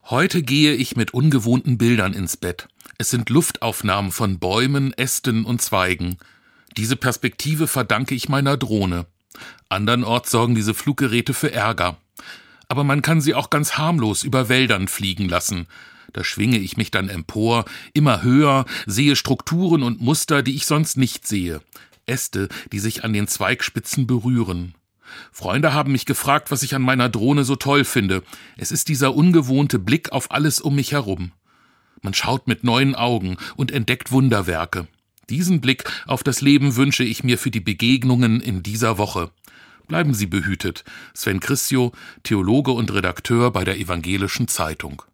Heute gehe ich mit ungewohnten Bildern ins Bett. Es sind Luftaufnahmen von Bäumen, Ästen und Zweigen. Diese Perspektive verdanke ich meiner Drohne. Andernorts sorgen diese Fluggeräte für Ärger. Aber man kann sie auch ganz harmlos über Wäldern fliegen lassen. Da schwinge ich mich dann empor, immer höher, sehe Strukturen und Muster, die ich sonst nicht sehe. Äste, die sich an den Zweigspitzen berühren. Freunde haben mich gefragt, was ich an meiner Drohne so toll finde. Es ist dieser ungewohnte Blick auf alles um mich herum. Man schaut mit neuen Augen und entdeckt Wunderwerke. Diesen Blick auf das Leben wünsche ich mir für die Begegnungen in dieser Woche. Bleiben Sie behütet. Sven Christio, Theologe und Redakteur bei der Evangelischen Zeitung.